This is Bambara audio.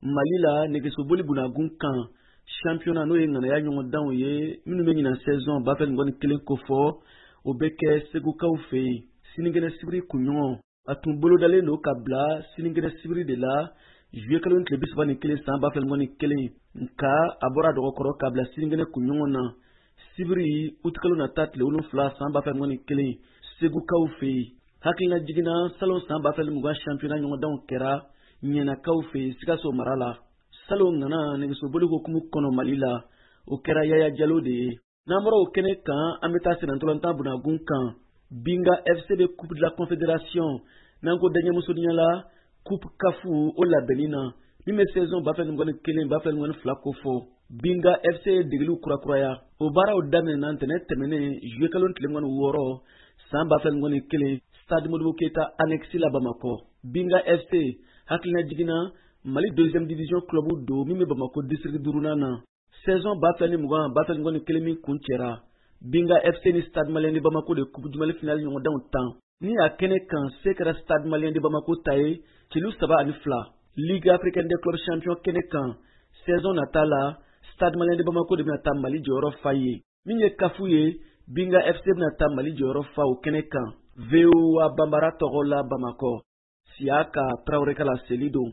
Mali la negesoboli bunagun kan championnat n'o ye ŋanaya ɲɔgɔndanw ye minnu bɛ ɲinan saison b'a fɛ ŋɔni kelen ko fɔ o bɛ kɛ segukaw fɛ yen sinikɛnɛ sibiri kunɲɔgɔn a tun bolodalen don ka bila sinikɛnɛ sibiri de la juillet kalo tile 31 san b'a fɛ ŋɔni kelen nka a bɔra dɔgɔkɔrɔ ka bila sinikɛnɛ kunɲɔgɔn na sibiri août kalo nata tile 7 san b'a fɛ ŋɔni kelen segukaw fɛ yen hakilina jiginna salon san b'a fɛ 20 championnat ɲɔgɔndanw kɛra ɲɛnakaw fɛ yen Sikaso mara la salon nana negesoboli hokumu kɔnɔ Mali la o kɛra Yaya Jalo de ye n'an bɔra o kɛnɛ kan an bɛ taa senatɔlɔntan bunagun kan Binga FC bɛ coupe de la confédération n'an ko daɲɛmusodenya la coupe kafu o labɛnni na min bɛ saison b'a fɛ ŋɔni kelen b'a fɛ ŋɔni fila ko fɔ Binga FC ye degeliw kurakuraya o baaraw daminɛna ntɛnɛn tɛmɛnen juillet kalo tile 6 san b'a fɛ ŋɔni kelen stade Modibo Keita annexe la Bamakɔ Binga FC hakilina jiginna Mali 2e division club do min bɛ Bamako district 4nan na saison b'a fɛ 20 b'a fɛ ŋɔni kelen min kun cɛra Binga FC ni Stade Malien de Bamako de coupe du Mali finale ɲɔgɔndanw tan ni a kɛnɛ kan se kɛra Stade Malien de Bamako ta ye celu 3-2 Ligue africaine des clubs champions kɛnɛ kan saison nata la Stade Malien de Bamako de bɛna taa Mali jɔyɔrɔ fa ye min ye kafu ye Binga FC bɛna taa Mali jɔyɔrɔ fa o kɛnɛ kan VOA Bambara tɔgɔ la Bamakɔ Siaka Traoré ka la seli don